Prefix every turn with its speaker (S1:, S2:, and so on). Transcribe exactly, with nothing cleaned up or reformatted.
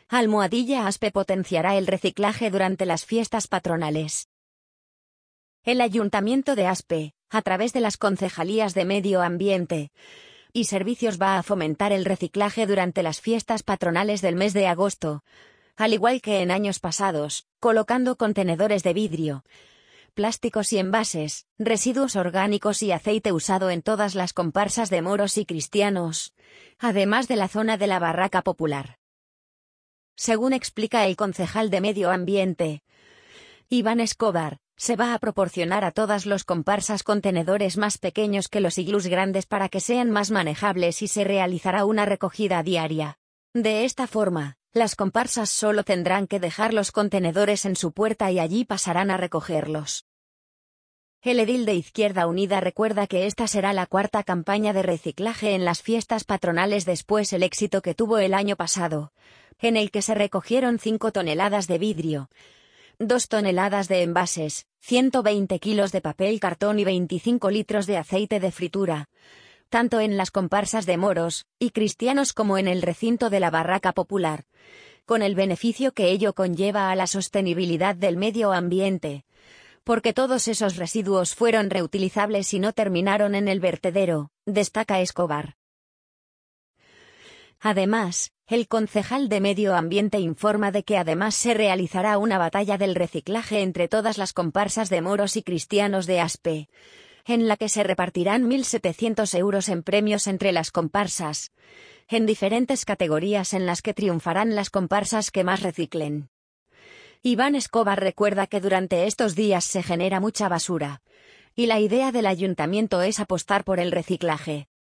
S1: Almohadilla Aspe potenciará el reciclaje durante las fiestas patronales. El Ayuntamiento de Aspe, a través de las concejalías de Medio Ambiente y Servicios, va a fomentar el reciclaje durante las fiestas patronales del mes de agosto, al igual que en años pasados, colocando contenedores de vidrio, plásticos y envases, residuos orgánicos y aceite usado en todas las comparsas de moros y cristianos, además de la zona de la barraca popular. Según explica el concejal de Medio Ambiente, Iván Escobar, se va a proporcionar a todas los comparsas contenedores más pequeños que los iglús grandes para que sean más manejables y se realizará una recogida diaria. De esta forma, las comparsas solo tendrán que dejar los contenedores en su puerta y allí pasarán a recogerlos. El edil de Izquierda Unida recuerda que esta será la cuarta campaña de reciclaje en las fiestas patronales después el éxito que tuvo el año pasado, en el que se recogieron cinco toneladas de vidrio, dos toneladas de envases, ciento veinte kilos de papel cartón y veinticinco litros de aceite de fritura, tanto en las comparsas de moros y cristianos como en el recinto de la barraca popular, con el beneficio que ello conlleva a la sostenibilidad del medio ambiente, porque todos esos residuos fueron reutilizables y no terminaron en el vertedero, destaca Escobar. Además, el concejal de Medio Ambiente informa de que además se realizará una batalla del reciclaje entre todas las comparsas de moros y cristianos de Aspe, en la que se repartirán mil setecientos euros en premios entre las comparsas, en diferentes categorías en las que triunfarán las comparsas que más reciclen. Iván Escobar recuerda que durante estos días se genera mucha basura, y la idea del ayuntamiento es apostar por el reciclaje.